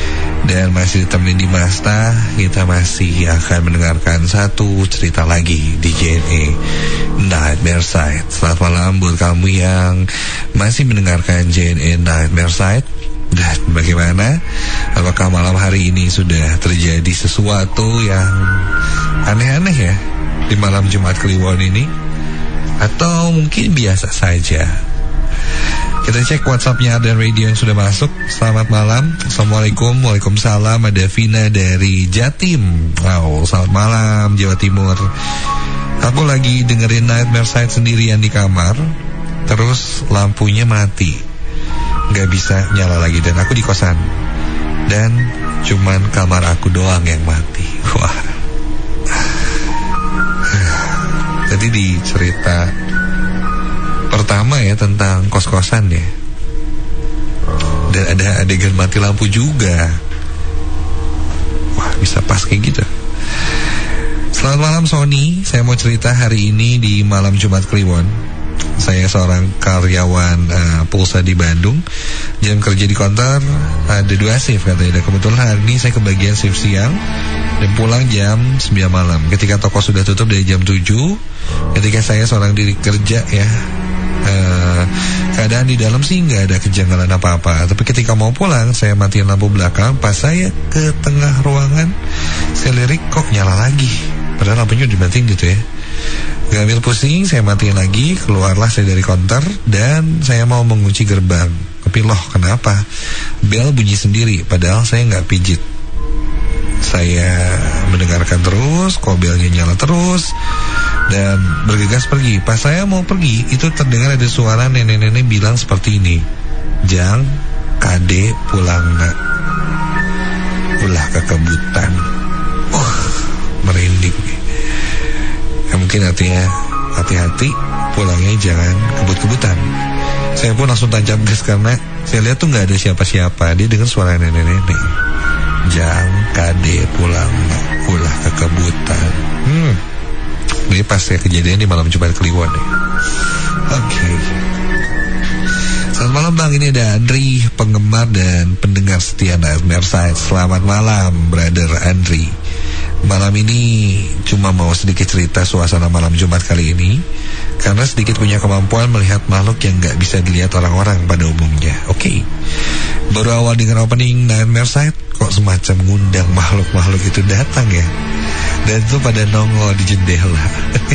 Dan masih ditemenin di Masta. Kita masih akan mendengarkan 1 cerita lagi di JNE Nightmare Side. Selamat malam buat kamu yang masih mendengarkan JNE Nightmare Side. Dan bagaimana? Apakah malam hari ini sudah terjadi sesuatu yang aneh-aneh ya di malam Jumat Kliwon ini? Atau mungkin biasa saja? Kita cek WhatsApp-nya Arden Radio yang sudah masuk. Selamat malam. Assalamualaikum. Waalaikumsalam. Ada Vina dari Jatim. Wow, selamat malam Jawa Timur. Aku lagi dengerin Nightmare Side sendirian di kamar. Terus lampunya mati, gak bisa nyala lagi, dan aku di kosan. Dan cuman kamar aku doang yang mati. Wah. Jadi di cerita pertama ya tentang kos-kosan ya, dan ada adegan mati lampu juga. Wah, bisa pas kayak gitu. Selamat malam Sony. Saya mau cerita hari ini di malam Jumat Kliwon. Saya seorang karyawan pulsa di Bandung. Jam kerja di kantor ada 2 shift katanya. Dan kebetulan hari ini saya kebagian shift siang dan pulang jam 9 malam. Ketika toko sudah tutup dari jam 7. Ketika saya seorang diri kerja ya, keadaan di dalam sih nggak ada kejanggalan apa-apa. Tapi ketika mau pulang, saya matiin lampu belakang. Pas saya ke tengah ruangan, saya lirik kok nyala lagi. Padahal lampunya dimatiin gitu ya. Gak ambil pusing, saya matiin lagi. Keluarlah saya dari counter dan saya mau mengunci gerbang. Tapi loh, kenapa? Bel bunyi sendiri, padahal saya gak pijit. Saya mendengarkan terus, kok belnya nyala terus, dan bergegas pergi. Pas saya mau pergi, itu terdengar ada suara nenek-nenek bilang seperti ini, "Jang, kade pulang nak, ulah kekebutan." Merinding. Mungkin artinya hati-hati, pulangnya jangan kebut-kebutan. Saya pun langsung tancap gas karena saya lihat tuh nggak ada siapa-siapa. Dia dengar suara nenek-nenek, "Jang kade pulang ulah kekebutan." Ini pasti kejadian di malam Jumat Kliwon ya. Oke. Selamat malam Bang, ini ada Andri, penggemar dan pendengar setia Nightmare Side. Selamat malam Brother Andri. Malam ini cuma mau sedikit cerita suasana malam Jumat kali ini, karena sedikit punya kemampuan melihat makhluk yang gak bisa dilihat orang-orang pada umumnya. Oke. Baru awal dengan opening Nightmare Side, kok semacam ngundang makhluk-makhluk itu datang ya. Dan itu pada nongol di jendela.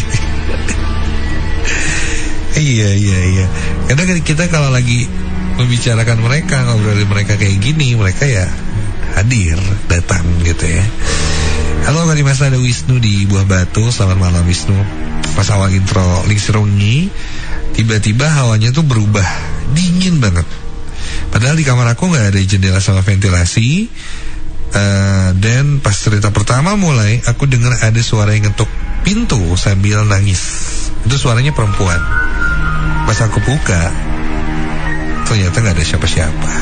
Iya. Karena kita kalau lagi membicarakan mereka, ngobrolin mereka kayak gini, mereka ya hadir, datang gitu ya. Halo kali mas, ada Wisnu di Buah Batu. Selamat malam Wisnu. Pas awal intro Lingsirungi, tiba-tiba hawanya tuh berubah, dingin banget. Padahal di kamar aku gak ada jendela sama ventilasi. Dan pas cerita pertama mulai, aku dengar ada suara yang ngetuk pintu sambil nangis. Itu suaranya perempuan. Pas aku buka, ternyata gak ada siapa-siapa.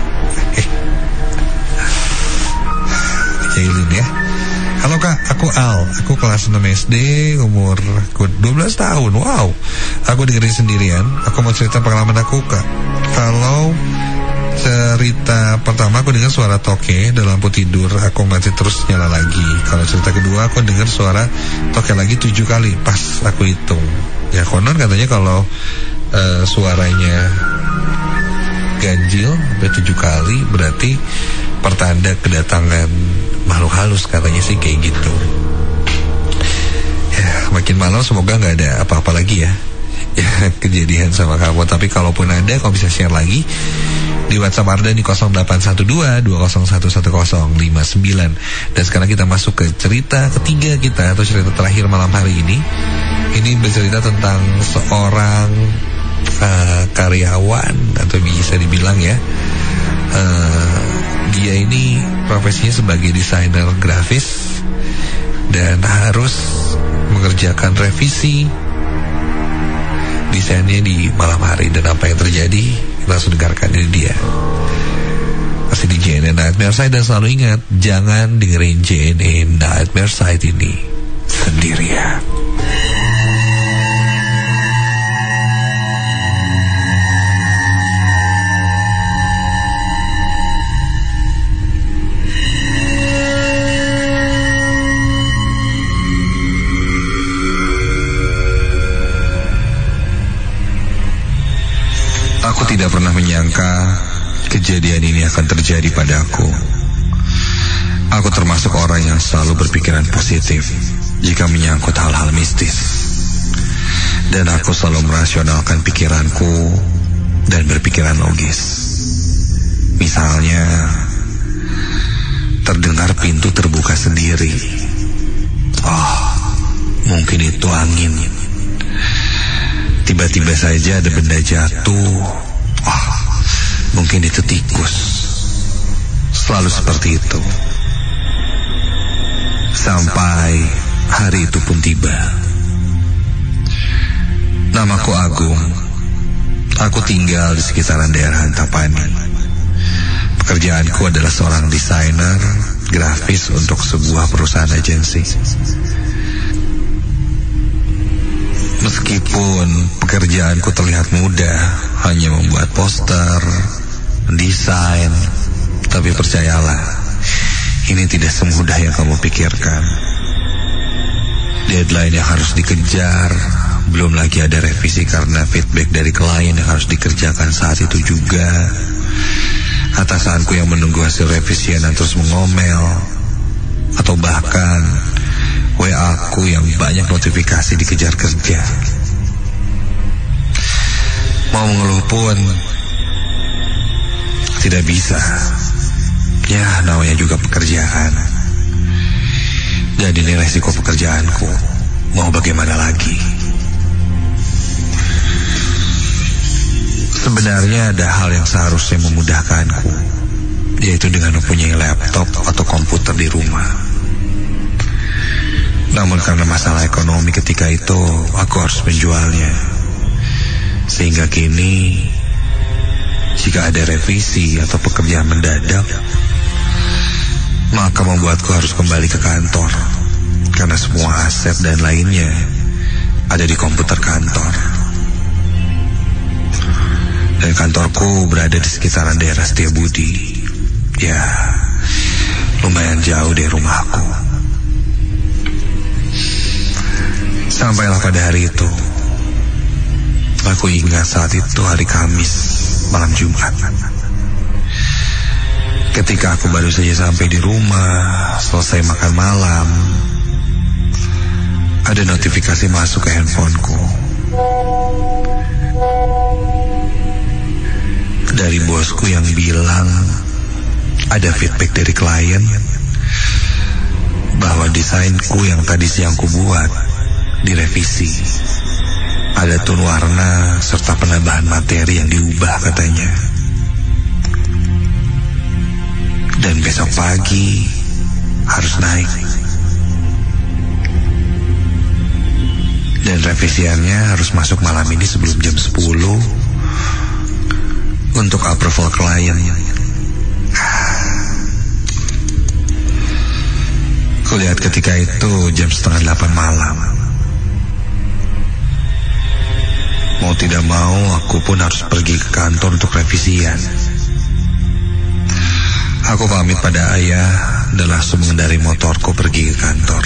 Jailin ya. Halo kak, aku Al. Aku kelas 6 SD, umur 12 tahun. Wow, aku dengerin sendirian. Aku mau cerita pengalaman aku kak. Kalau cerita pertama aku dengar suara toke dalam lampu tidur, aku mati terus nyala lagi. Kalau cerita kedua aku dengar suara toke lagi 7 kali pas aku hitung. Ya konon katanya kalau suaranya ganjil sampai 7 kali berarti pertanda kedatangan makhluk halus, katanya sih kayak gitu. Ya, makin malam semoga gak ada apa-apa lagi ya kejadian sama kamu. Tapi kalaupun ada, kamu bisa share lagi di WhatsApp Arda di 0812-201-1059. Dan sekarang kita masuk ke cerita ketiga kita, atau cerita terakhir malam hari ini. Ini bercerita tentang seorang karyawan, atau bisa dibilang ya, dia ini profesinya sebagai desainer grafis dan harus mengerjakan revisi desainnya di malam hari. Dan apa yang terjadi, kita langsung dengarkan. Ini dia, masih di JNE Nightmare Side. Dan selalu ingat, jangan dengerin JNE Nightmare Side ini sendirian. Aku tidak pernah menyangka kejadian ini akan terjadi padaku. Aku termasuk orang yang selalu berpikiran positif jika menyangkut hal-hal mistis. Dan aku selalu merasionalkan pikiranku dan berpikiran logis. Misalnya, terdengar pintu terbuka sendiri. Mungkin itu angin. Tiba-tiba saja ada benda jatuh. Mungkin itu tikus. Selalu seperti itu. Sampai hari itu pun tiba. Namaku Agung. Aku tinggal di sekitaran daerah Antapani. Pekerjaanku adalah seorang desainer grafis untuk sebuah perusahaan agensi. Meskipun pekerjaanku terlihat mudah, hanya membuat poster, desain, tapi percayalah, ini tidak semudah yang kamu pikirkan. Deadline yang harus dikejar, belum lagi ada revisi karena feedback dari klien yang harus dikerjakan saat itu juga. Atasanku yang menunggu hasil revisian dan terus mengomel, atau bahkan WA aku yang banyak notifikasi dikejar kerja. Mau mengeluh pun tidak bisa. Ya, namanya juga pekerjaan. Jadi ini resiko pekerjaanku. Mau bagaimana lagi? Sebenarnya ada hal yang seharusnya memudahkanku, yaitu dengan mempunyai laptop atau komputer di rumah. Namun karena masalah ekonomi ketika itu, aku harus menjualnya. Sehingga kini, jika ada revisi atau pekerjaan mendadak, maka membuatku harus kembali ke kantor, karena semua aset dan lainnya ada di komputer kantor. Dan kantorku berada di sekitaran daerah Setiabudi. Ya, lumayan jauh dari rumahku. Sampailah pada hari itu. Aku ingat saat itu hari Kamis, malam Jumat. Ketika aku baru saja sampai di rumah, selesai makan malam, ada notifikasi masuk ke handphoneku. Dari bosku yang bilang ada feedback dari klien bahwa desainku yang tadi siang ku buat direvisi. Ada tone warna serta penambahan materi yang diubah katanya. Dan besok pagi harus naik. Dan revisiannya harus masuk malam ini sebelum jam 10 untuk approval klien. Kulihat ketika itu jam 7:30 malam. Mau tidak mau aku pun harus pergi ke kantor untuk revisian. Aku pamit pada ayah dan langsung mengendari motorku pergi ke kantor.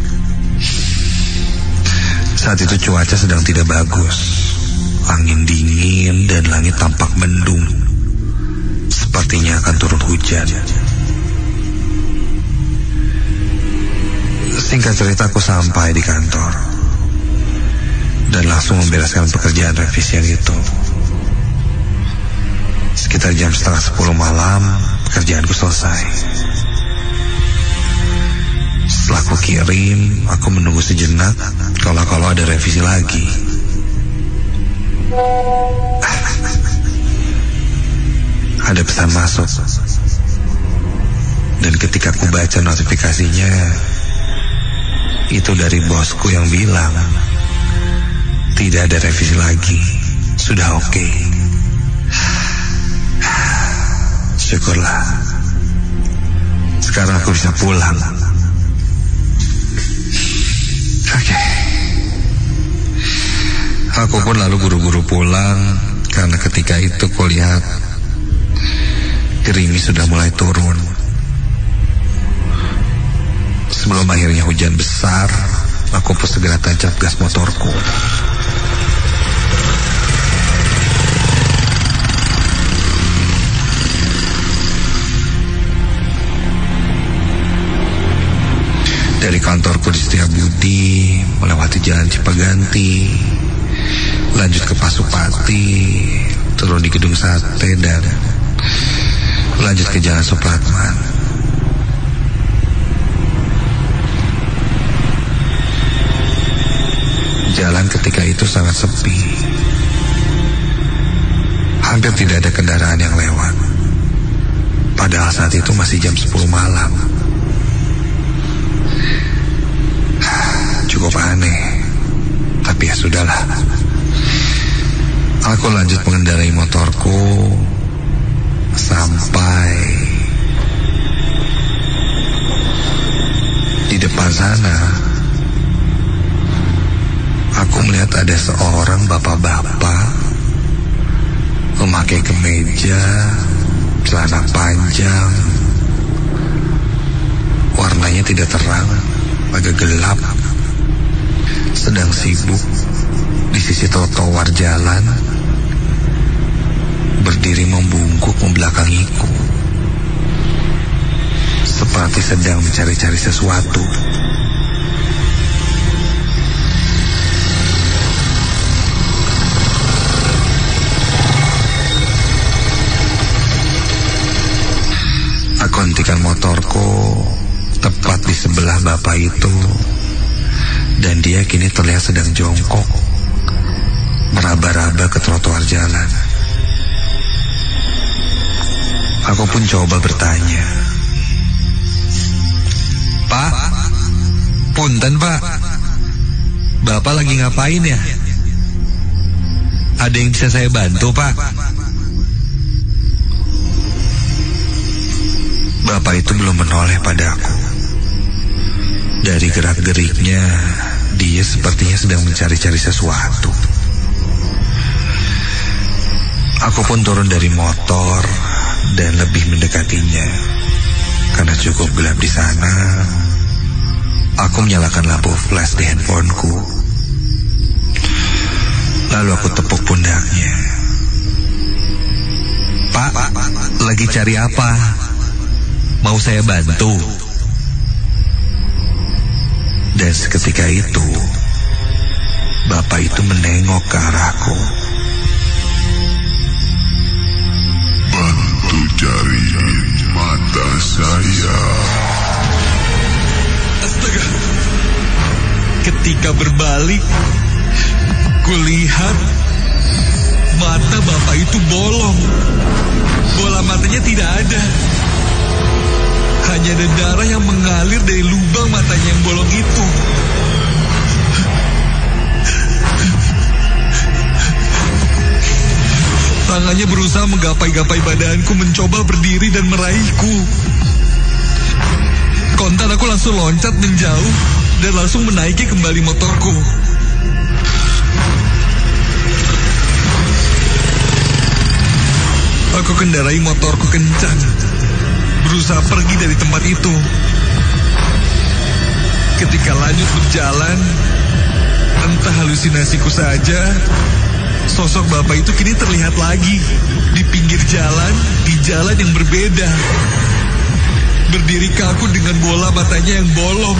Saat itu cuaca sedang tidak bagus. Angin dingin dan langit tampak mendung. Sepertinya akan turun hujan. Singkat cerita, aku sampai di kantor dan langsung membereskan pekerjaan revisian itu. Sekitar jam 9:30 malam, pekerjaanku selesai. Setelah aku kirim, aku menunggu sejenak kalau ada revisi lagi. Ada pesan masuk. Dan ketika aku baca notifikasinya, itu dari bosku yang bilang tidak ada revisi lagi, sudah oke. Syukurlah, sekarang aku bisa pulang. Oke. Aku pun lalu buru-buru pulang, karena ketika itu kulihat gerimis sudah mulai turun. Sebelum akhirnya hujan besar, aku pun segera tancap gas motorku. Dari kantorku di Setiabudi, melewati jalan Cipaganti, lanjut ke Pasupati, turun di Gedung Sate, dan lanjut ke Jalan Supratman. Jalan ketika itu sangat sepi. Hampir tidak ada kendaraan yang lewat. Padahal saat itu masih jam 10 malam. Cukup aneh, tapi ya sudahlah. Aku lanjut mengendarai motorku sampai di depan sana. aku melihat ada seorang bapak-bapak memakai kemeja, celana panjang, warnanya tidak terang, agak gelap, sedang sibuk di sisi trotoar jalan, berdiri membungkuk membelakangiku, seperti sedang mencari-cari sesuatu. Aku hentikan motorku tepat di sebelah bapak itu, dan dia kini terlihat sedang jongkok meraba-raba ke trotoar jalan. Aku pun coba bertanya, "Pak, punten Pak, Bapak lagi ngapain ya? Ada yang bisa saya bantu Pak?" Bapak itu belum menoleh padaku. Dari gerak-geriknya, dia sepertinya sedang mencari-cari sesuatu. Aku pun turun dari motor dan lebih mendekatinya. Karena cukup gelap di sana, aku menyalakan lampu flash di handphoneku. Lalu aku tepuk pundaknya. "Pak, lagi cari apa? Mau saya bantu?" Dan seketika itu, bapak itu menengok ke arahku. "Bantu cariin mata saya." Astaga. Ketika berbalik, kulihat mata bapak itu bolong. Bola matanya tidak ada. Hanya ada darah yang mengalir dari lubang matanya yang bolong itu. Tangannya berusaha menggapai-gapai badanku, mencoba berdiri dan meraihku. Kontan aku langsung loncat menjauh dan langsung menaiki kembali motorku. Aku kendarai motorku kencang, berusaha pergi dari tempat itu. Ketika lanjut berjalan, entah halusinasiku saja, sosok bapak itu kini terlihat lagi di pinggir jalan, di jalan yang berbeda. Berdiri kaku dengan bola matanya yang bolong.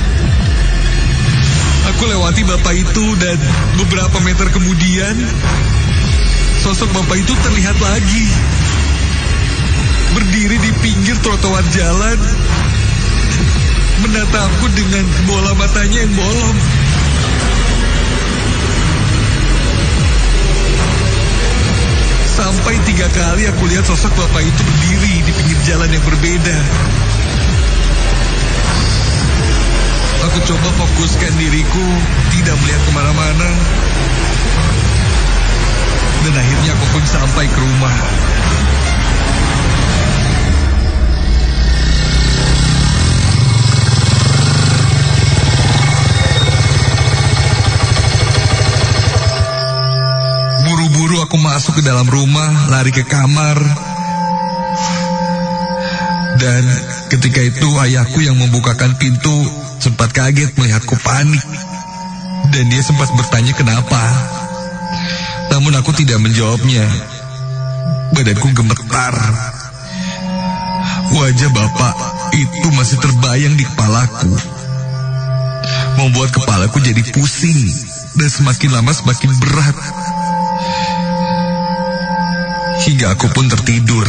Aku lewati bapak itu dan beberapa meter kemudian, sosok bapak itu terlihat lagi. Berdiri di pinggir trotoar jalan, menatapku dengan bola matanya yang bolong. Sampai 3 kali aku lihat sosok bapak itu berdiri di pinggir jalan yang berbeda. Aku coba fokuskan diriku, tidak melihat kemana-mana. Dan akhirnya aku pun sampai ke rumah. Buru-buru aku masuk ke dalam rumah, lari ke kamar. Dan ketika itu ayahku yang membukakan pintu sempat kaget melihatku panik. Dan dia sempat bertanya kenapa. Namun aku tidak menjawabnya. Badanku gemetar. Wajah bapak itu masih terbayang di kepalaku, membuat kepalaku jadi pusing. Dan semakin lama semakin berat, hingga aku pun tertidur.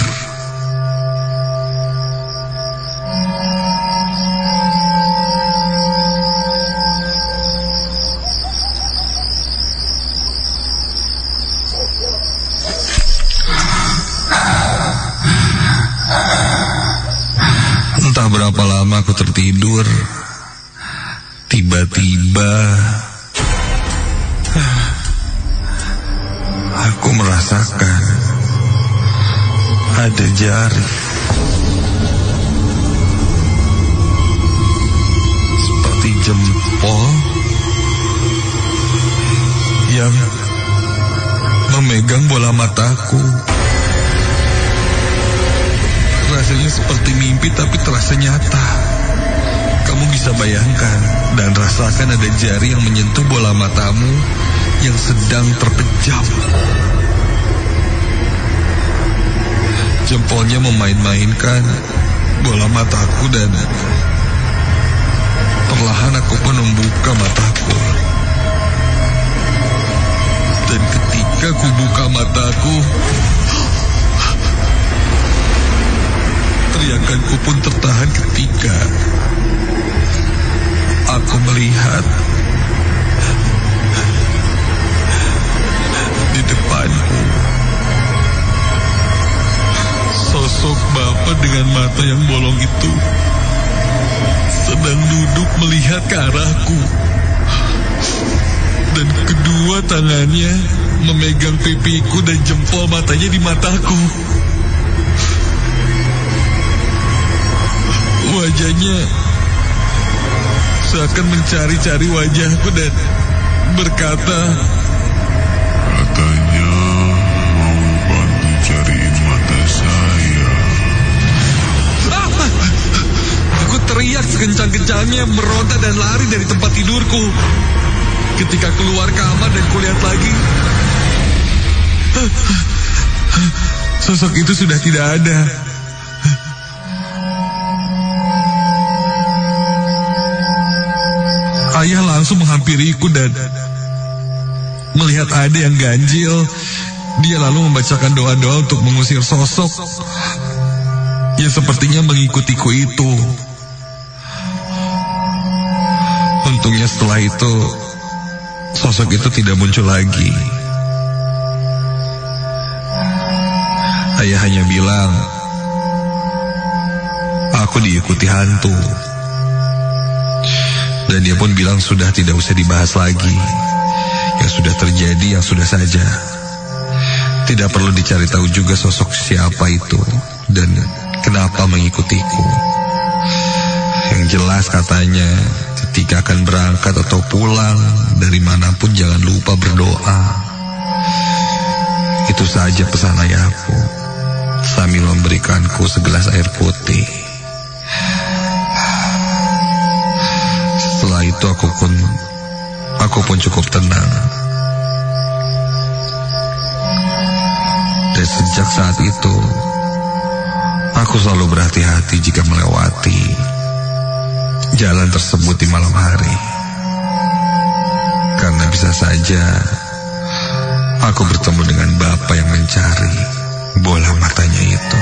Entah berapa lama aku tertidur, tiba-tiba aku merasakan ada jari seperti jempol yang memegang bola mataku. Rasanya seperti mimpi tapi terasa nyata. Kamu bisa bayangkan dan rasakan ada jari yang menyentuh bola matamu yang sedang terpejam. Jempolnya memain-mainkan bola mataku dan perlahan aku pun membuka mataku. Dan ketika ku buka mataku, teriakanku pun tertahan ketika aku melihat di depanku sosok bapak dengan mata yang bolong itu sedang duduk melihat ke arahku. Dan kedua tangannya memegang pipiku dan jempol matanya di mataku. Wajahnya seakan mencari-cari wajahku dan berkata, katanya mau bantu cariin mata saya. Aku teriak sekencang-kencangnya, meronta dan lari dari tempat tidurku. Ketika keluar kamar dan kulihat lagi, sosok itu sudah tidak ada. Ayah langsung menghampiriku dan melihat ada yang ganjil. Dia lalu membacakan doa-doa untuk mengusir sosok yang sepertinya mengikutiku itu. Untungnya setelah itu sosok itu tidak muncul lagi. Ayah hanya bilang aku diikuti hantu. Dan dia pun bilang sudah tidak usah dibahas lagi. Yang sudah terjadi, yang sudah saja. Tidak perlu dicari tahu juga sosok siapa itu dan kenapa mengikutiku. Yang jelas katanya, ketika akan berangkat atau pulang dari manapun jangan lupa berdoa. Itu saja pesan ayahku sambil memberikanku segelas air putih. Setelah itu aku pun cukup tenang. Dan sejak saat itu aku selalu berhati-hati jika melewati jalan tersebut di malam hari. Karena bisa saja aku bertemu dengan bapak yang mencari bola matanya itu.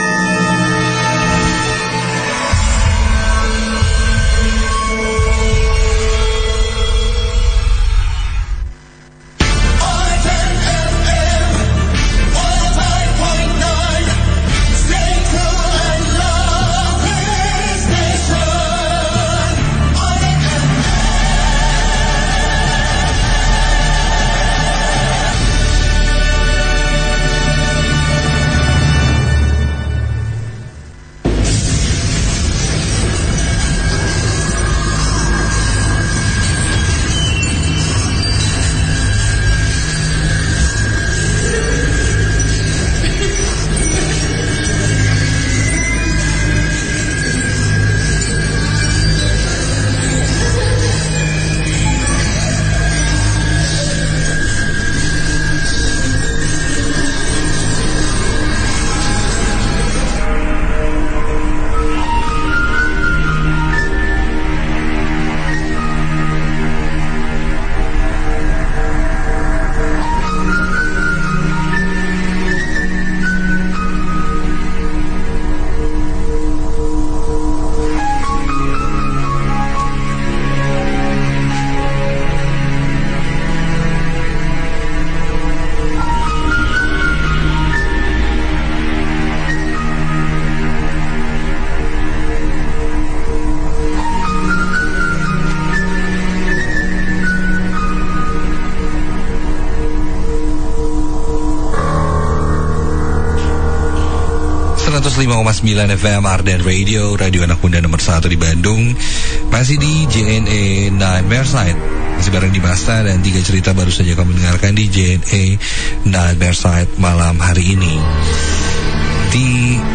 FM Arden Radio, radio anak muda nomor 1 di Bandung. Masih di JNE Nightmare Night Masih bareng di Masta dan 3 cerita baru saja kamu dengarkan di JNE Nightmare Side malam hari ini. Di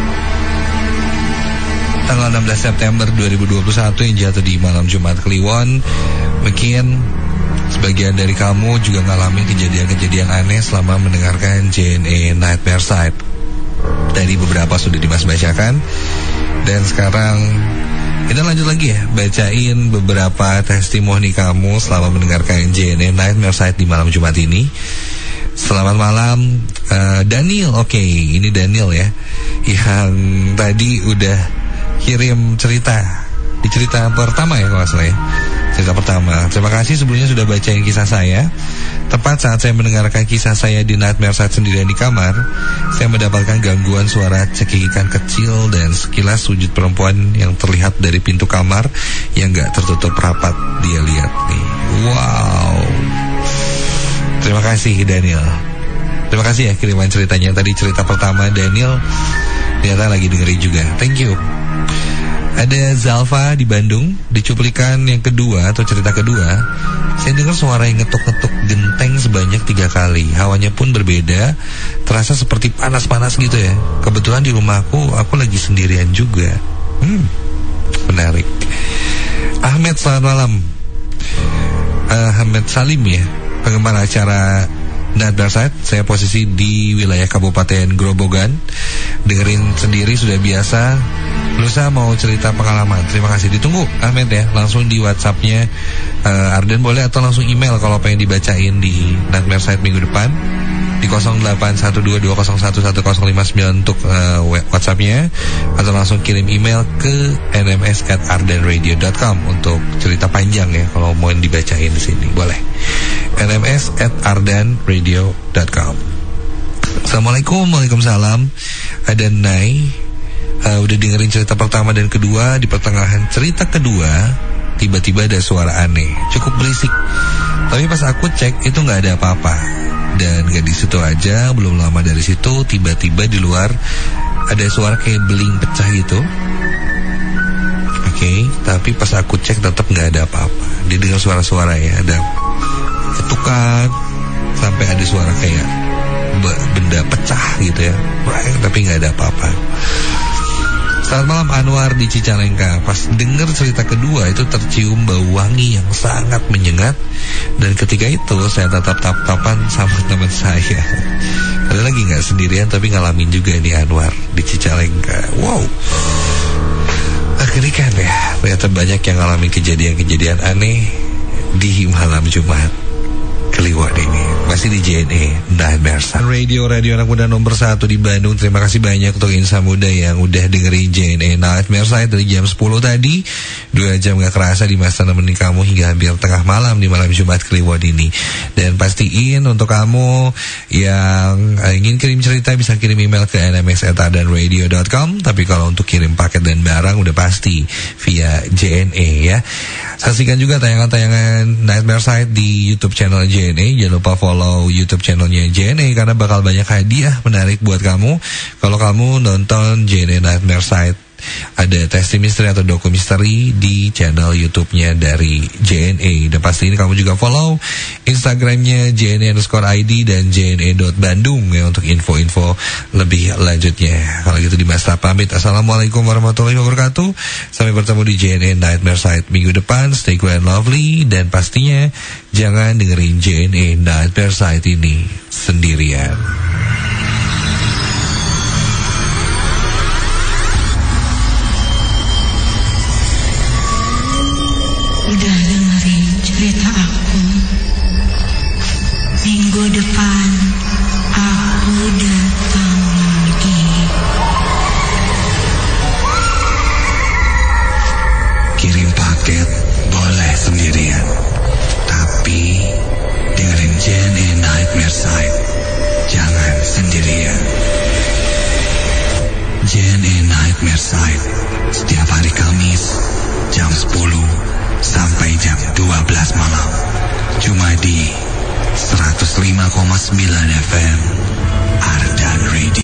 tanggal 16 September 2021 yang jatuh di malam Jumat Kliwon, mungkin sebagian dari kamu juga ngalamin kejadian-kejadian aneh selama mendengarkan JNE Nightmare Side. Dari beberapa sudah Dimas bacakan, dan sekarang kita lanjut lagi ya, bacain beberapa testimoni kamu selama mendengarkan JNE Nightmare Side di malam Jumat ini. Selamat malam Daniel. Oke, ini Daniel ya, yang tadi udah kirim cerita di cerita pertama ya kalau nggak salah ya, cerita pertama. Terima kasih sebelumnya sudah bacain kisah saya. Tepat saat saya mendengarkan kisah saya di Nightmare Side sendirian di kamar, saya mendapatkan gangguan suara cekikikan kecil dan sekilas wujud perempuan yang terlihat dari pintu kamar yang gak tertutup rapat. Dia lihat nih. Wow. Terima kasih Daniel. Terima kasih ya kiriman ceritanya. Tadi cerita pertama Daniel ternyata lagi dengerin juga. Thank you. Ada Zalfa di Bandung. Di cuplikan yang kedua atau cerita kedua, saya dengar suara yang ngetuk-ngetuk genteng sebanyak 3 kali. Hawanya pun berbeda, terasa seperti panas-panas gitu ya. Kebetulan di rumahku, aku lagi sendirian juga. Menarik. Ahmed, selamat malam. Ahmed Salim ya, penggemar acara Nightmare Side. Saya posisi di wilayah Kabupaten Grobogan. Dengerin sendiri sudah biasa. Lusa mau cerita pengalaman. Terima kasih. Ditunggu Ahmed ya, langsung di WhatsApp-nya Arden boleh, atau langsung email kalau pengen dibacain di Nightmare Side minggu depan di 081220111059 untuk WhatsApp-nya, atau langsung kirim email ke nms@ardenradio.com untuk cerita panjang ya kalau mau dibacain di sini. Boleh. nms@ardenradio.com. Assalamualaikum. Waalaikumsalam. Ada Nai. Udah dengerin cerita pertama dan kedua. Di pertengahan cerita kedua tiba-tiba ada suara aneh, cukup berisik. Tapi pas aku cek itu gak ada apa-apa. Dan gak di situ aja, belum lama dari situ tiba-tiba di luar ada suara kayak beling pecah gitu. Oke, tapi pas aku cek tetap gak ada apa-apa. Didengar suara-suara ya, ada ketukan, sampai ada suara kayak benda pecah gitu ya, tapi gak ada apa-apa. Selamat malam Anwar di Cicalengka. Pas denger cerita kedua itu tercium bau wangi yang sangat menyengat. Dan ketika itu saya tatap-tapapan sama teman saya. Ada lagi gak sendirian tapi ngalamin juga nih Anwar di Cicalengka. Wow, mengerikan ya. Ternyata banyak yang ngalamin kejadian-kejadian aneh di malam Jumat Kliwon ini. Masih di JNE Nightmare Side Radio anak muda nomor 1 di Bandung. Terima kasih banyak untuk insan muda yang udah dengerin JNE Nightmare Side dari jam 10 tadi. 2 jam gak kerasa di masa nemenin kamu hingga hampir tengah malam di malam Jumat Kliwon ini. Dan pastiin untuk kamu yang ingin kirim cerita bisa kirim email ke nms@ardenradio.com. Tapi kalau untuk kirim paket dan barang udah pasti via JNE ya. Saksikan juga tayangan-tayangan Nightmare Side di YouTube channel JNE. Jangan lupa follow YouTube channelnya JNE karena bakal banyak hadiah menarik buat kamu kalau kamu nonton JNE Nightmare Side. Ada testi misteri atau doku misteri di channel YouTube-nya dari JNE. Dan pasti ini kamu juga follow Instagramnya JNE_ID dan JNE.Bandung ya untuk info-info lebih lanjutnya. Kalau gitu di Mas pamit. Assalamualaikum warahmatullahi wabarakatuh. Sampai bertemu di JNE Nightmare Side minggu depan. Stay cool and lovely. Dan pastinya jangan dengerin JNE Nightmare Side ini sendirian. Udah dengerin cerita aku. Minggu depan aku datang lagi. Kirim paket boleh sendirian, tapi dengerin JNE Nightmare Side jangan sendirian. JNE Nightmare Side setiap hari Kamis jam 10 sampai jam 12 malam. Cuma di 105,9 FM Ardan Radio.